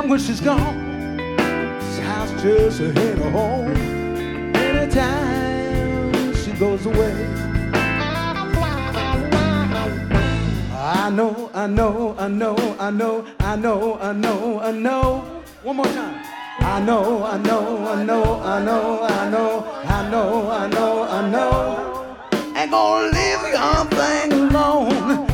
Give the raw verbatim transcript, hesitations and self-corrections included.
when she's gone, this house just ahead of home. Anytime she goes away, I know, I know, I know, I know, I know, I know, I know. One more time. I know, I know, I know, I know, I know, I know, I know.